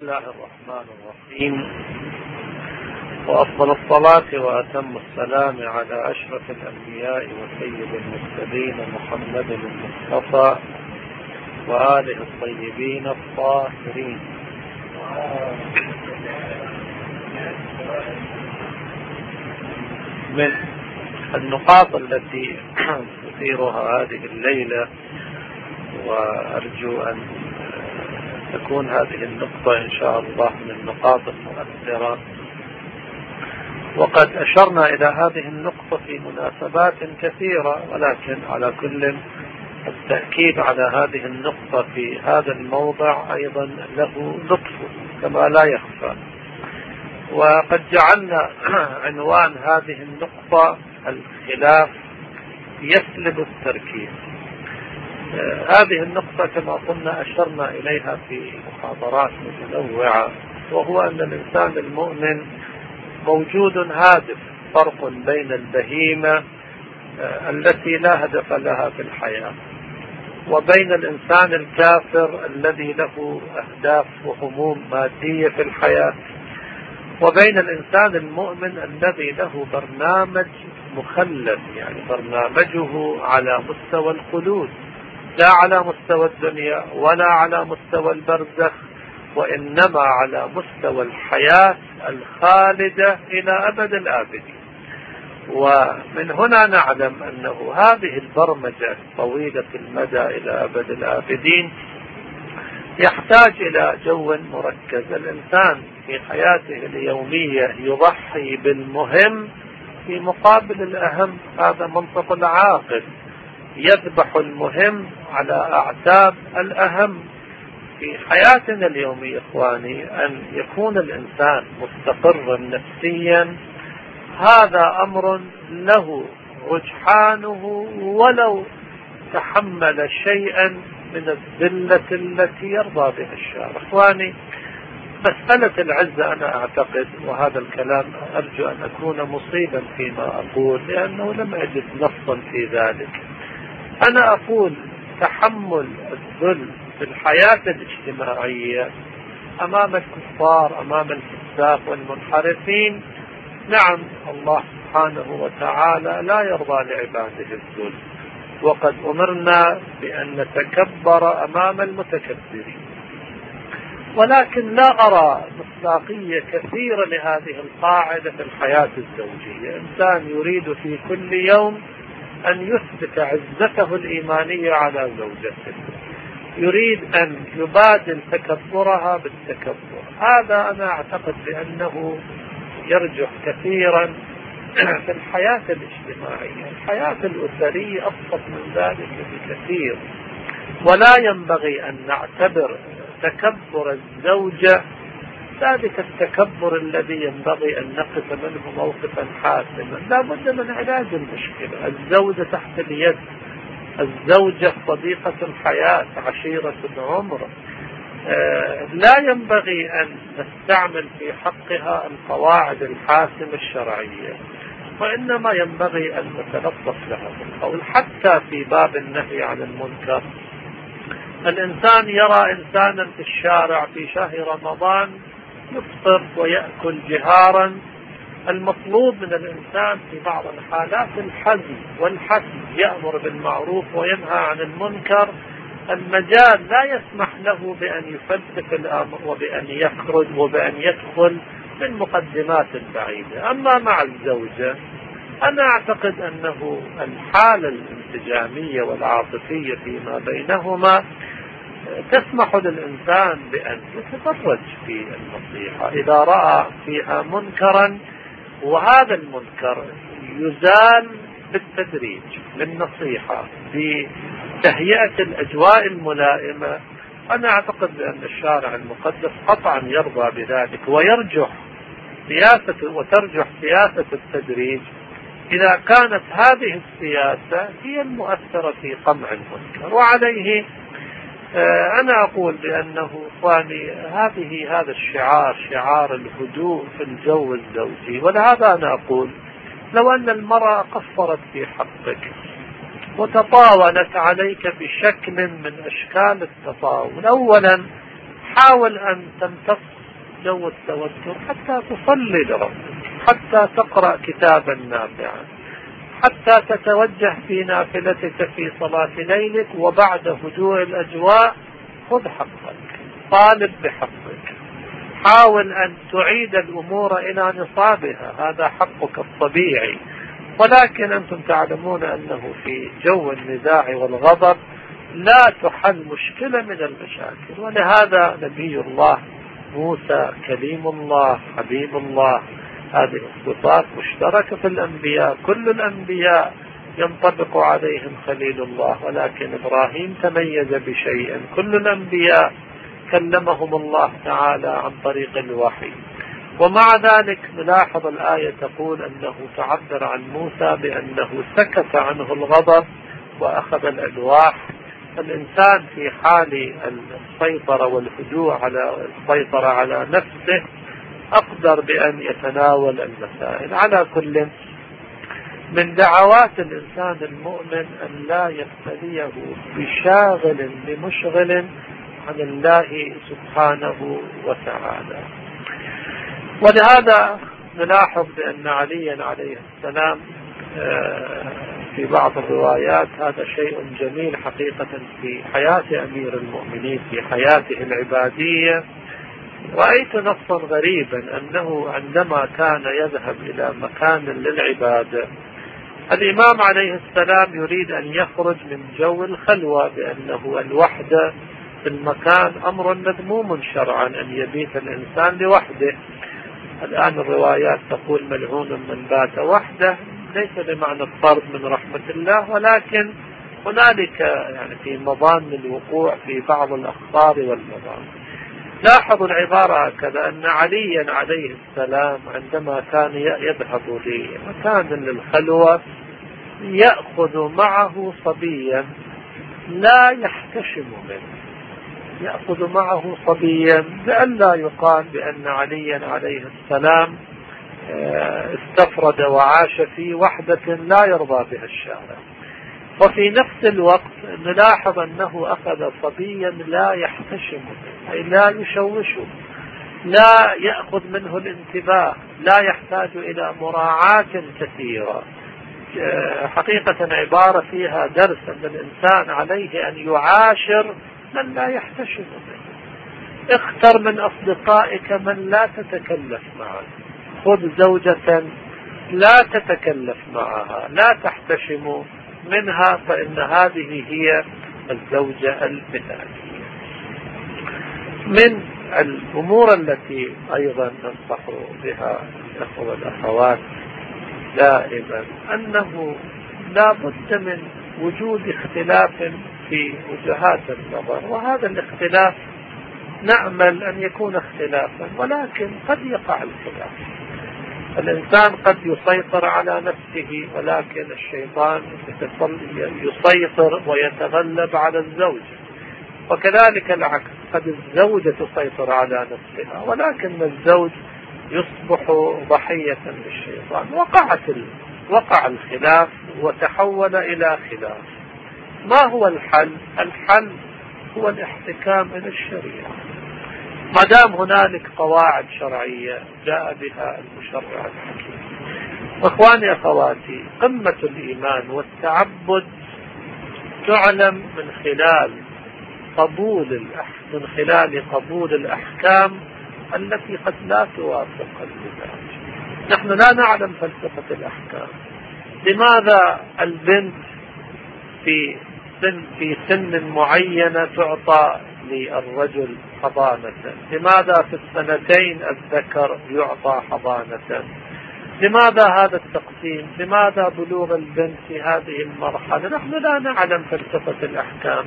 الله الرحمن الرحيم، وأفضل الصلاة وأتم السلام على أشرف الأنبياء وسيد المرسلين محمد المصطفى وآله الطيبين الطاهرين. من النقاط التي تثيرها هذه الليلة، وأرجو أن تكون هذه النقطة إن شاء الله من النقاط المؤثرة، وقد أشرنا إلى هذه النقطة في مناسبات كثيرة، ولكن على كل التأكيد على هذه النقطة في هذا الموضع أيضا له لطف كما لا يخفى. وقد جعلنا عنوان هذه النقطة الخلاف يسلب التركيز. هذه النقطة كما قلنا أشرنا إليها في محاضرات متنوعة، وهو أن الإنسان المؤمن موجود هادف، فرق بين البهيمة التي لا هدف لها في الحياة وبين الإنسان الكافر الذي له أهداف وهموم مادية في الحياة، وبين الإنسان المؤمن الذي له برنامج مخلد، يعني برنامجه على مستوى الخلود، لا على مستوى الدنيا ولا على مستوى البرزخ، وإنما على مستوى الحياة الخالدة إلى أبد الآبدين. ومن هنا نعلم أنه هذه البرمجة طويلة المدى إلى أبد الآبدين يحتاج إلى جو مركز. الإنسان في حياته اليومية يضحي بالمهم في مقابل الأهم، هذا منطق العاقل، يذبح المهم على أعتاب الأهم. في حياتنا اليومية إخواني أن يكون الإنسان مستقرا نفسيا، هذا أمر له رجحانه ولو تحمل شيئا من الذلة التي يرضى بها الشارع. إخواني، مسألة العزة أنا أعتقد، وهذا الكلام أرجو أن أكون مصيبا فيما أقول لأنه لم أجد نصا في ذلك، أنا أقول تحمل الذل في الحياة الاجتماعية أمام الكفار، أمام الفساق والمنحرفين، نعم الله سبحانه وتعالى لا يرضى لعباده الذل، وقد أمرنا بأن نتكبر أمام المتكبرين. ولكن لا أرى مصداقية كثيرة لهذه القاعدة في الحياة الزوجية. إنسان يريد في كل يوم أن يثبت عزته الإيمانية على زوجته، يريد أن يبادل تكبرها بالتكبر. هذا أنا أعتقد بأنه يرجح كثيرا في الحياة الاجتماعية. الحياة الأسرية أبسط من ذلك بكثير، ولا ينبغي أن نعتبر تكبر الزوجة ذلك التكبر الذي ينبغي أن نقف منه موقفا حاسما. لا بد من علاج المشكلة. الزوجة تحت اليد، الزوجة صديقة الحياة، عشيرة العمر، لا ينبغي أن نستعمل في حقها القواعد الحاسمة الشرعية، وإنما ينبغي أن نتلطف لها بالقول. حتى في باب النهي عن المنكر، الإنسان يرى إنسانا في الشارع في شهر رمضان يفطر ويأكل جهارا، المطلوب من الإنسان في بعض الحالات الحزم والحسم، يأمر بالمعروف وينهى عن المنكر. المجال لا يسمح له بأن يفلسف الأمر وبأن يخرج وبأن يدخل من مقدمات بعيدة. أما مع الزوجة أنا أعتقد أنه الحالة الانسجامية والعاطفية فيما بينهما تسمح للإنسان بأن يتفرج في النصيحة إذا رأى فيها منكرا، وهذا المنكر يزال بالتدريج بالنصيحة بتهيئة الأجواء الملائمة. أنا أعتقد بأن الشارع المقدس قطعا يرضى بذلك، وترجح سياسة التدريج إذا كانت هذه السياسة هي المؤثرة في قمع المنكر. وعليه أنا أقول بأنه إخواني هذا الشعار، شعار الهدوء في الجو الزوجي. ولهذا أنا أقول لو أن المرأة قصرت في حقك وتطاولت عليك بشكل من أشكال التطاول، أولا حاول أن تمتص جو التوتر حتى تصلي لربك، حتى تقرأ كتابا نافعا، حتى تتوجه في نافلتك في صلاة ليلك، وبعد هدوء الأجواء خذ حقك، طالب بحقك، حاول أن تعيد الأمور إلى نصابها، هذا حقك الطبيعي. ولكن أنتم تعلمون أنه في جو النزاع والغضب لا تحل مشكلة من المشاكل. ولهذا نبي الله موسى كليم الله حبيب الله، هذه الصفات مشتركة في الأنبياء، كل الأنبياء ينطبق عليهم خليل الله، ولكن إبراهيم تميز بشيء، كل الأنبياء كلمهم الله تعالى عن طريق الوحي. ومع ذلك نلاحظ الآية تقول أنه تعبر عن موسى بأنه سكت عنه الغضب وأخذ الألواح. الإنسان في حال السيطرة والهدوء على السيطرة على نفسه أقدر بأن يتناول المسائل. على كل من دعوات الإنسان المؤمن أن لا يبتليه بشاغل بمشغل عن الله سبحانه وتعالى. ولهذا نلاحظ بأن عليا عليه السلام في بعض الروايات، هذا شيء جميل حقيقة في حياة أمير المؤمنين في حياته العبادية، رأيت نصا غريبا أنه عندما كان يذهب إلى مكان للعبادة، الإمام عليه السلام يريد أن يخرج من جو الخلوة، بأنه الوحدة في المكان أمر مذموم شرعا، أن يبيت الإنسان لوحده. الآن الروايات تقول ملعون من بات وحده، ليس بمعنى الطرد من رحمة الله، ولكن هنالك يعني في مظان الوقوع في بعض الأخطار والمظان. لاحظوا العبارة هكذا، أن عليا عليه السلام عندما كان يذهب لمكان للخلوة يأخذ معه صبيا لا يحتشم منه، يأخذ معه صبيا لئلا يقال بأن عليا عليه السلام استفرد وعاش في وحدة لا يرضى بها الشارع. وفي نفس الوقت نلاحظ أنه أخذ صبيا لا يحتشم منه، أي لا يشوشه، لا يأخذ منه الانتباه، لا يحتاج إلى مراعاة كثيرة. حقيقة عبارة فيها درس أن الإنسان عليه أن يعاشر من لا يحتشم منه. اختر من أصدقائك من لا تتكلف معه، خذ زوجة لا تتكلف معها، لا تحتشم منها، فإن هذه هي الزوجة المثالية. من الأمور التي أيضا ننصح بها الأخوة والأخوات دائما أنه لا بد من وجود اختلاف في وجهات النظر، وهذا الاختلاف نأمل أن يكون اختلافا، ولكن قد يقع الخلاف. الإنسان قد يسيطر على نفسه، ولكن الشيطان يسيطر ويتغلب على الزوجة، وكذلك العكس، قد الزوجة تسيطر على نفسها ولكن الزوج يصبح ضحية للشيطان. وقع الخلاف وتحول إلى خلاف. ما هو الحل؟ الحل هو الاحتكام إلى الشريعة. ما دام هنالك قواعد شرعية جاء بها المشرع الحكيم. اخواني اخواتي، قمة الإيمان والتعبد تعلم من خلال قبول الأحكام التي قد لا توافق المزاج. نحن لا نعلم فلسفة الأحكام. لماذا البنت في سن معينة تعطى للرجل حضانة؟ لماذا في السنتين الذكر يعطى حضانة؟ لماذا هذا التقسيم؟ لماذا بلوغ البنت في هذه المرحلة؟ نحن لا نعلم فلسفة الأحكام.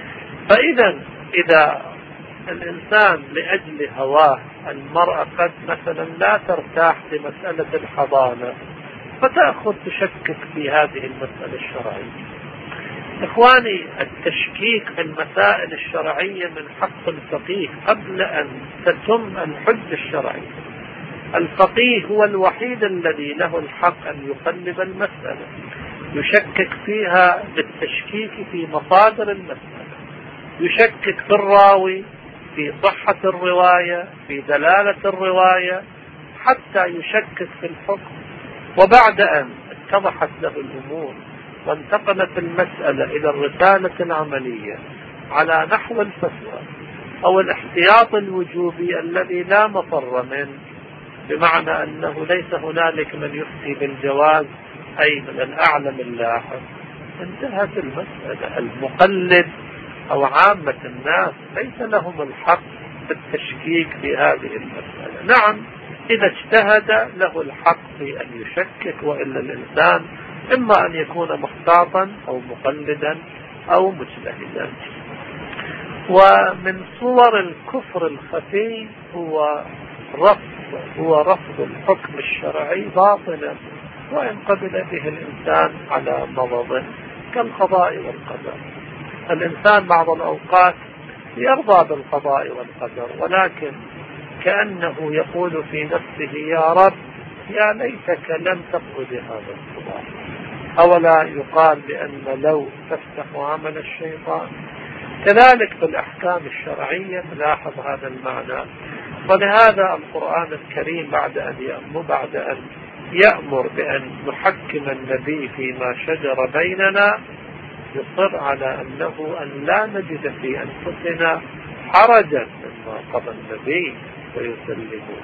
إذا الإنسان لأجل هواه، المرأة قد مثلا لا ترتاح لمسألة الحضانة فتأخذ تشكك في هذه المسألة الشرعية. إخواني، التشكيك في المسائل الشرعية من حق الفقيه قبل أن تتم الحجة الشرعية. الفقيه هو الوحيد الذي له الحق أن يقلب المسألة، يشكك فيها بالتشكيك في مصادر المسألة، يشكك في الراوي، في صحة الرواية، في دلالة الرواية، حتى يشكك في الحكم. وبعد أن اتضحت له الأمور وانتقلت المسألة إلى الرسالة العملية على نحو الفتوى أو الاحتياط الوجوبي الذي لا مفر منه، بمعنى أنه ليس هنالك من يفتي بالجواز أي من الأعلم اللاحق، انتهت المسألة. المقلد أو عامة الناس ليس لهم الحق في التشكيك في هذه المسألة. نعم، إذا اجتهد له الحق في أن يشكك، وإلا الإنسان إما أن يكون مختاطا أو مقلدا أو مجتهدا. ومن صور الكفر الخفي هو رفض الحكم الشرعي باطلا وإن قبل به الإنسان على مضض، كالقضاء والقدر. الإنسان بعض الأوقات يرضى بالقضاء والقدر، ولكن كأنه يقول في نفسه: يا رب، يا ليتك لم تقض بهذا القضاء. أولا يقال بأن لو تفتح عمل الشيطان. كذلك في الأحكام الشرعية نلاحظ هذا المعنى. ولهذا القرآن الكريم بعد أن يأمر بأن نحكم النبي فيما شجر بيننا، يصر على أن لا نجد في أنفسنا حرجا مما قضى النبي ويسلمون.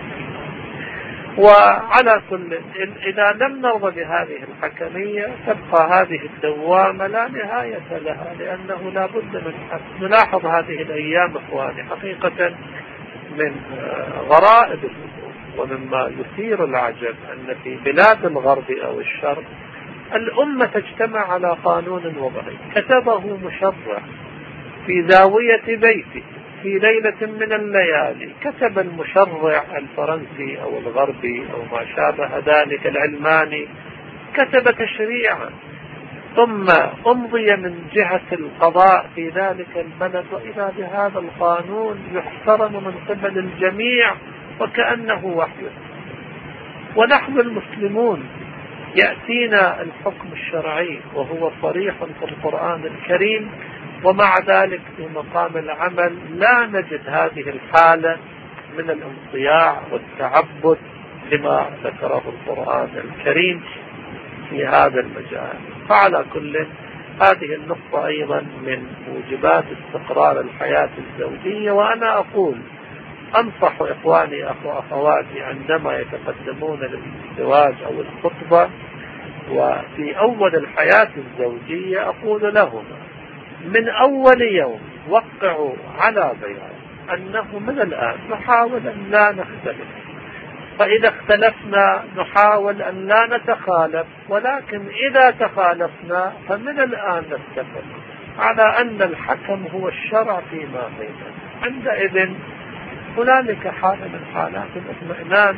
وعلى كل، إذا لم نرضى بهذه الحكمية تبقى هذه الدوامة لا نهاية لها، لأنه لا بد من حكم. نلاحظ هذه الأيام إخواني حقيقة من غرائب الأمور ومما يثير العجب أن في بلاد الغرب أو الشرق الأمة تجتمع على قانون وضعي كتبه مشرع في زاوية بيته في ليلة من الليالي. كتب المشرع الفرنسي أو الغربي أو ما شابه ذلك العلماني، كتب تشريعا، ثم أمضي من جهة القضاء في ذلك البلد، وإذا بهذا القانون يحترم من قبل الجميع وكأنه وحي. ونحن المسلمون يأتينا الحكم الشرعي وهو صريح في القرآن الكريم، ومع ذلك في مقام العمل لا نجد هذه الحالة من الانصياع والتعبد لما ذكره القرآن الكريم في هذا المجال. فعلى كل، هذه النقطة أيضا من موجبات استقرار الحياة الزوجية. وأنا أقول أنصح إخواني أخواتي عندما يتقدمون للزواج أو الخطبة وفي أول الحياة الزوجية، أقول لهم من أول يوم وقعوا على بيان أنه من الآن نحاول أن لا نختلف، فإذا اختلفنا نحاول أن لا نتخالف، ولكن إذا تخالفنا فمن الآن نتفق على أن الحكم هو الشرع فيما بيننا. عندئذ هنالك حالة من حالات الاطمئنان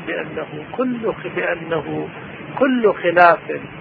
بأنه كل خلاف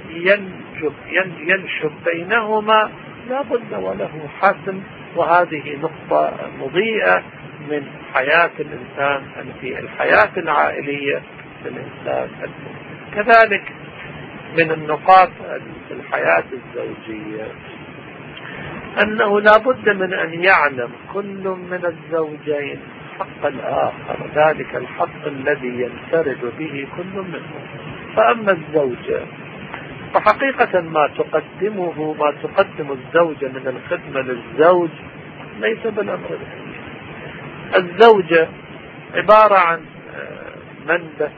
ينشب بينهما لا بد وله حسم. وهذه نقطة مضيئة من حياة الإنسان، في الحياة العائلية للإنسان المسلم. كذلك من النقاط في الحياة الزوجية أنه لا بد من أن يعلم كل من الزوجين حق الآخر، ذلك الحق الذي ينفرد به كل منهم. فأما الزوجة فحقيقة ما تقدم الزوجة من الخدمة للزوج ليس بالأمر الهين. الزوجة عبارة عن منبت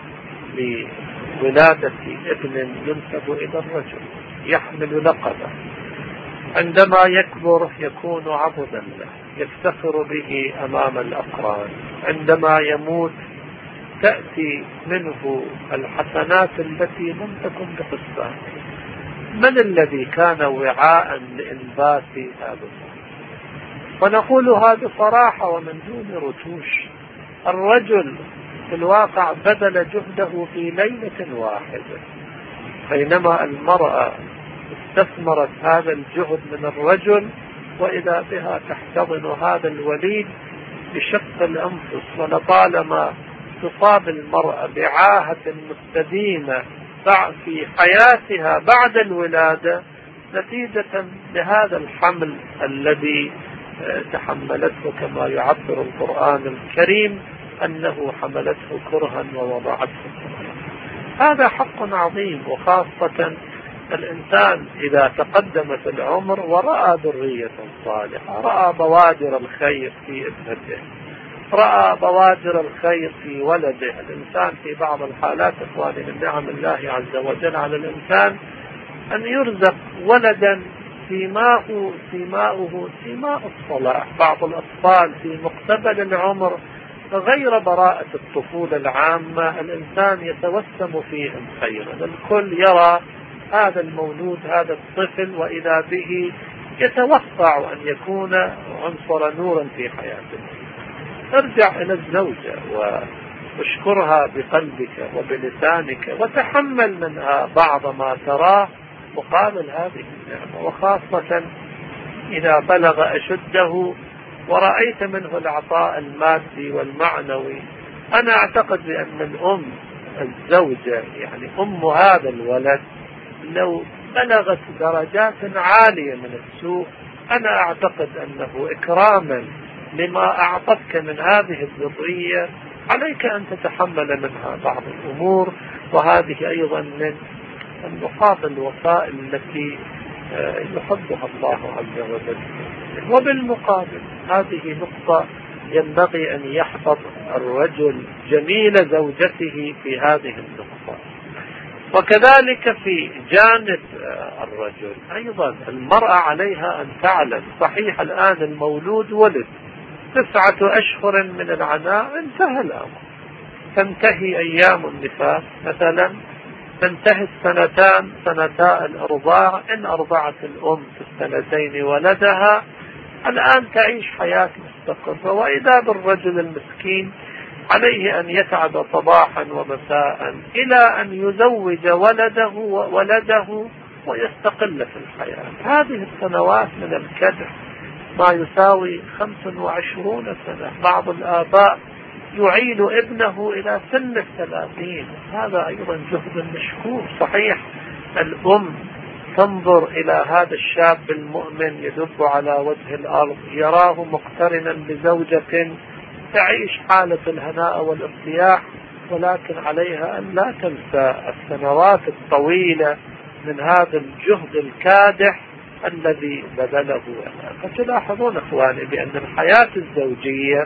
لولادة ابن ينسب إلى الرجل يحمل لقبه، عندما يكبر يكون عبدا له يفتخر به أمام الأقران، عندما يموت تأتي منه الحسنات التي لم تكن بحسبان. من الذي كان وعاء لإنبات هذا؟ ونقول هذا صراحة ومن دون رتوش. الرجل في الواقع بذل جهده في ليلة واحدة، بينما المرأة استثمرت هذا الجهد من الرجل، وإذا بها تحتضن هذا الوليد بشق الأنفس. ولطالما تصاب المرأة بعاهة مستديمة في حياتها بعد الولادة نتيجة لهذا الحمل الذي تحملته كما يعبر القرآن الكريم أنه حملته كرها ووضعته كرها. هذا حق عظيم، وخاصة الإنسان إذا تقدم في العمر ورأى ذرية صالحة، رأى بوادر الخير في ابنته، رأى بوادر الخير في ولده. الإنسان في بعض الحالات إخواني من نعم الله عز وجل على الإنسان أن يرزق ولدا سماؤه الصلاح. بعض الأطفال في مقتبل العمر غير براءة الطفولة العامة الإنسان يتوسم فيهم خيرا، الكل يرى هذا المولود هذا الطفل وإذا به يتوقع أن يكون عنصر نورا في حياته. ارجع إلى الزوجة واشكرها بقلبك وبلسانك وتحمل منها بعض ما تراه مقابل هذه النعمة، وخاصة إذا بلغ أشده ورأيت منه العطاء المادي والمعنوي. أنا أعتقد بأن الأم الزوجة يعني أم هذا الولد لو بلغت درجات عالية من السوء، أنا أعتقد أنه إكراما لما أعطتك من هذه الذرية عليك أن تتحمل منها بعض الأمور. وهذه أيضا من النقاط الوسائل التي يحبها الله عز وجل. وبالمقابل هذه نقطة ينبغي أن يحفظ الرجل جميل زوجته في هذه النقطة. وكذلك في جانب الرجل أيضا المرأة عليها أن تعلم، صحيح الآن المولود ولد 9 أشهر من العناء انتهى الأمر، تنتهي أيام النفاس مثلا، تنتهي سنتا الإرضاع إن أرضعت الأم في السنتين ولدها. الآن تعيش حياة مستقرة. وإذا بالرجل المسكين عليه أن يتعب صباحا ومساء إلى أن يزوج ولده ويستقل في الحياة. هذه السنوات من الكدح ما يساوي 25 سنة. بعض الآباء يعيل ابنه إلى سن 30. هذا أيضا جهد مشكور. صحيح الأم تنظر إلى هذا الشاب المؤمن يدب على وجه الأرض، يراه مقترنا بزوجة تعيش حالة الهناء والارتياح، ولكن عليها أن لا تنسى السنوات الطويلة من هذا الجهد الكادح الذي بذله. فتلاحظون أخواني بأن الحياة الزوجية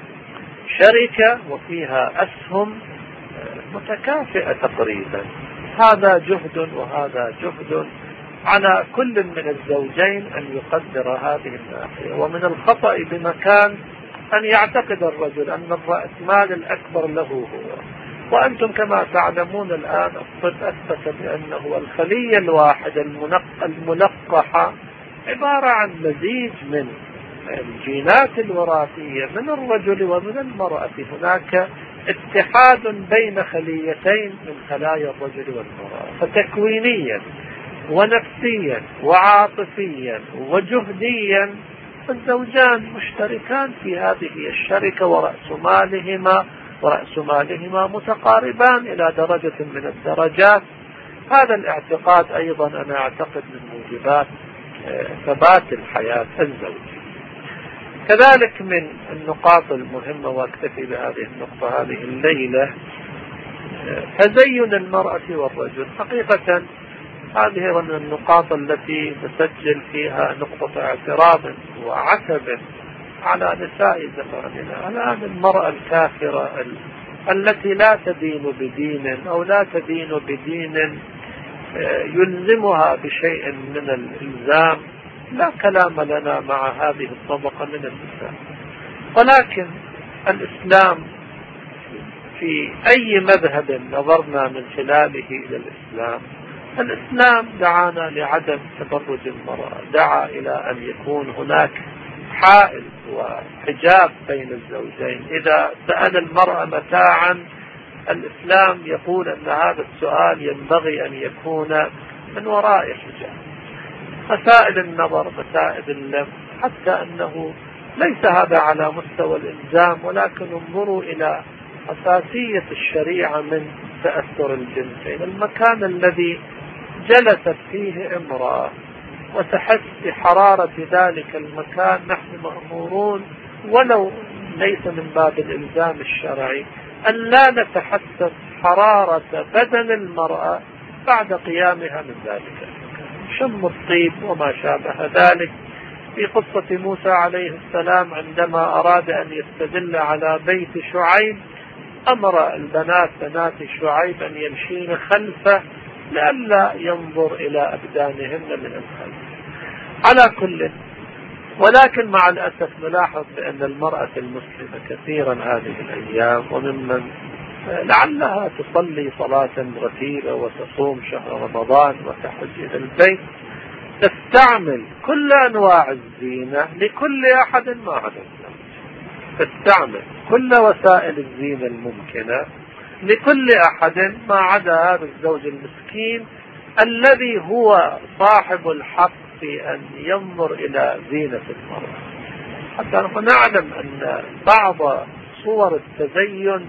شركة وفيها أسهم متكافئة تقريبا. هذا جهد وهذا جهد، على كل من الزوجين أن يقدر هذه الناحية. ومن الخطأ بمكان أن يعتقد الرجل أن الرأسمال الأكبر له هو. وأنتم كما تعلمون الآن الطب أثبت بأنه الخلية الواحدة الملقحة عبارة عن مزيج من الجينات الوراثية من الرجل ومن المرأة. هناك اتحاد بين خليتين من خلايا الرجل والمرأة، فتكوينيا ونفسيا وعاطفيا وجهديا الزوجان مشتركان في هذه الشركة، ورأس مالهما متقاربان إلى درجة من الدرجات. هذا الاعتقاد أيضا أنا أعتقد من موجبات ثبات الحياة الزوجية. كذلك من النقاط المهمة، واكتفي بهذه النقطة هذه الليلة، تزين المرأة والرجل. حقيقة هذه من النقاط التي نسجل فيها نقطة اعتراض وعتب على نساء زماننا. الآن المرأة الكافرة التي لا تدين بدين أو لا تدين بدين يلزمها بشيء من الإلزام، لا كلام لنا مع هذه الطبقة من النساء. ولكن الإسلام في أي مذهب نظرنا من خلاله إلى الإسلام دعانا لعدم تبرج المرأة، دعا إلى أن يكون هناك حائل وحجاب بين الزوجين. إذا سأل المرأة متاعا الإسلام يقول أن هذا السؤال ينبغي أن يكون من وراء حجاب. مسائل النظر، مسائل اللمس، حتى أنه ليس هذا على مستوى الإلزام، ولكن انظروا إلى أساسية الشريعة من تأثر الجنسين. المكان الذي جلست فيه امرأة وتحس بحرارة ذلك المكان، نحن مأمورون ولو ليس من باب الإلزام الشرعي أن لا نتحسس حرارة بدن المرأة بعد قيامها من ذلك المكان، شم الطيب وما شابه ذلك. في قصة موسى عليه السلام عندما أراد أن يستدل على بيت شعيب أمر البنات بنات شعيب أن يمشين خلفه لئلا ينظر إلى أبدانهن من الخلف. على كل، ولكن مع الأسف نلاحظ بأن المرأة المسلمة كثيرا هذه الأيام وممن لعلها تصلي صلاة رتيبة وتصوم شهر رمضان وتحج إلى البيت تستعمل كل أنواع الزينة لكل أحد ما عدا الزوج، تستعمل كل وسائل الزينة الممكنة لكل أحد ما عدا هذا الزوج المسكين الذي هو صاحب الحق في أن ينظر إلى زينة المرأة. حتى نعلم أن بعض صور التزين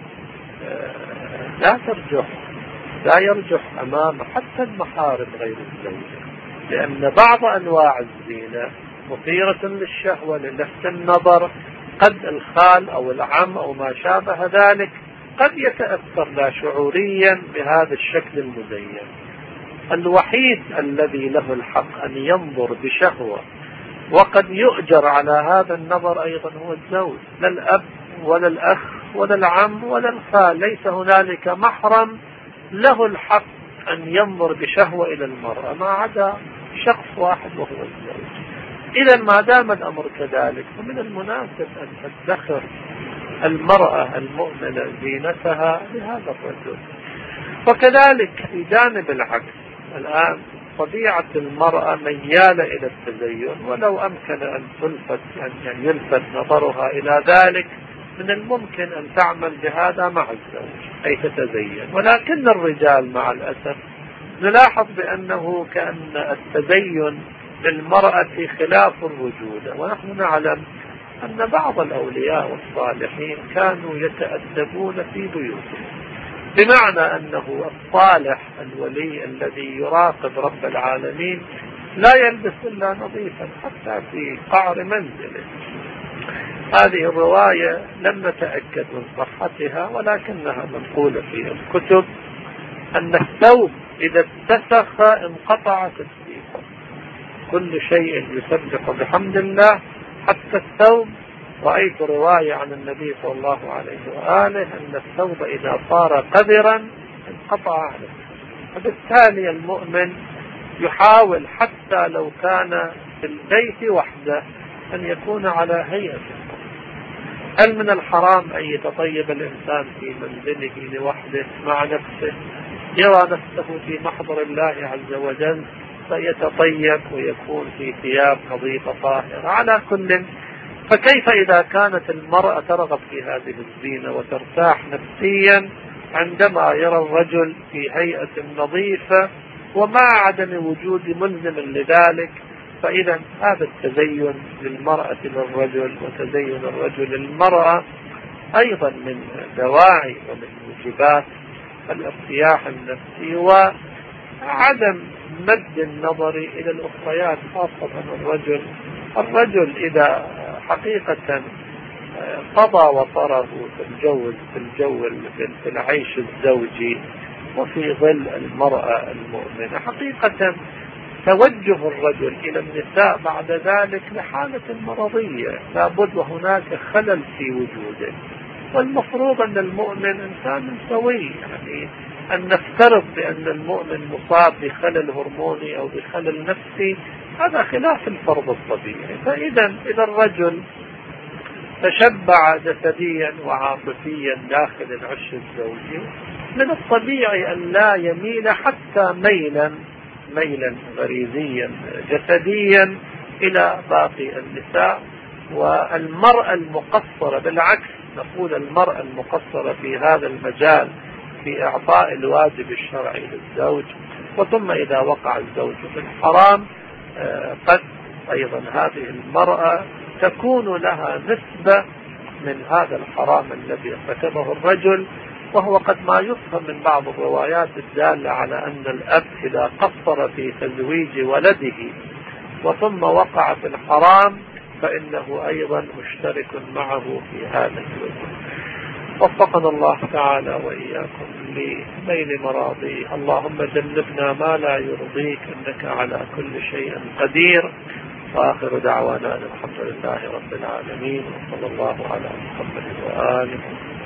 لا يرجح أمام حتى المحارم غير الزوجة، لأن بعض أنواع الزينة مثيرة للشهوة للفت النظر، قد الخال أو العم أو ما شابه ذلك قد يتأثر لا شعوريا بهذا الشكل المزين. الوحيد الذي له الحق أن ينظر بشهوة وقد يؤجر على هذا النظر أيضا هو الزوج، لا الأب ولا الأخ ولا العم ولا الخال، ليس هنالك محرم له الحق أن ينظر بشهوة إلى المرأة ما عدا شخص واحد وهو الزوج. إذا ما دام الأمر كذلك فمن المناسب أن تدخر المرأة المؤمنة زينتها لهذا الرجل. وكذلك في جانب العكس، الآن طبيعة المرأة ميالة إلى التزين، ولو أمكن أن يلفت نظرها إلى ذلك من الممكن أن تعمل بهذا مع الزوج أي تتزين. ولكن الرجال مع الأسف نلاحظ بأنه كأن التزين للمرأة خلاف الرجولة، ونحن نعلم أن بعض الأولياء والصالحين كانوا يتأدبون في بيوتهم، بمعنى أنه الصالح الولي الذي يراقب رب العالمين لا يلبس إلا نظيفا حتى في قعر منزله. هذه الرواية لم نتأكد من صحتها ولكنها منقولة في الكتب أن الثوب إذا اتسخ انقطع تسبيحه، كل شيء يسبح بحمد الله حتى الثوب. رأيت رواية عن النبي صلى الله عليه وآله أن الثوب إذا صار قذرا انقطع عنه. فبالتالي المؤمن يحاول حتى لو كان في البيت وحده أن يكون على هيئة. هل من الحرام أن يتطيب الإنسان في منزله لوحده مع نفسه، يرى نفسه في محضر الله عز وجل فيتطيب ويكون في ثياب نظيفة طاهرة؟ على كل، فكيف إذا كانت المرأة ترغب في هذه الزينة وترتاح نفسيا عندما يرى الرجل في هيئة نظيفة ومع عدم وجود ملزم لذلك؟ فإذا هذا التزين للمرأة للرجل وتزين الرجل للمرأة أيضا من دواعي ومن موجبات الارتياح النفسي وعدم مد النظر إلى الأخريات، خاصة الرجل إذا حقيقة قضى وطره في العيش الزوجي وفي ظل المرأة المؤمنة، حقيقة توجه الرجل إلى النساء بعد ذلك لحالة مرضية لابد وهناك خلل في وجوده. والمفروض أن المؤمن إنسان سوي، يعني أن نفترض بأن المؤمن مصاب بخلل هرموني أو بخلل نفسي هذا خلاف الفرض الطبيعي. فإذا الرجل تشبع جسديا وعاطفيا داخل العش الزوجي من الطبيعي أن لا يميل حتى ميلا غريزيا جسديا إلى باقي النساء. والمرأة المقصرة بالعكس، نقول المرأة المقصرة في هذا المجال في إعطاء الواجب الشرعي للزوج، وثم إذا وقع الزوج في الحرام قد أيضا هذه المرأة تكون لها نسبة من هذا الحرام الذي ارتكبه الرجل. وهو قد ما يفهم من بعض الروايات الدالة على أن الأب إذا قصر في تزويج ولده وثم وقع في الحرام فإنه أيضا مشترك معه في هذا الوجه. وفقنا الله تعالى وإياكم لنيل مراضيه. اللهم جنبنا ما لا يرضيك إنك على كل شيء قدير. وآخر دعوانا الحمد لله رب العالمين، وصلى الله على محمد وآله.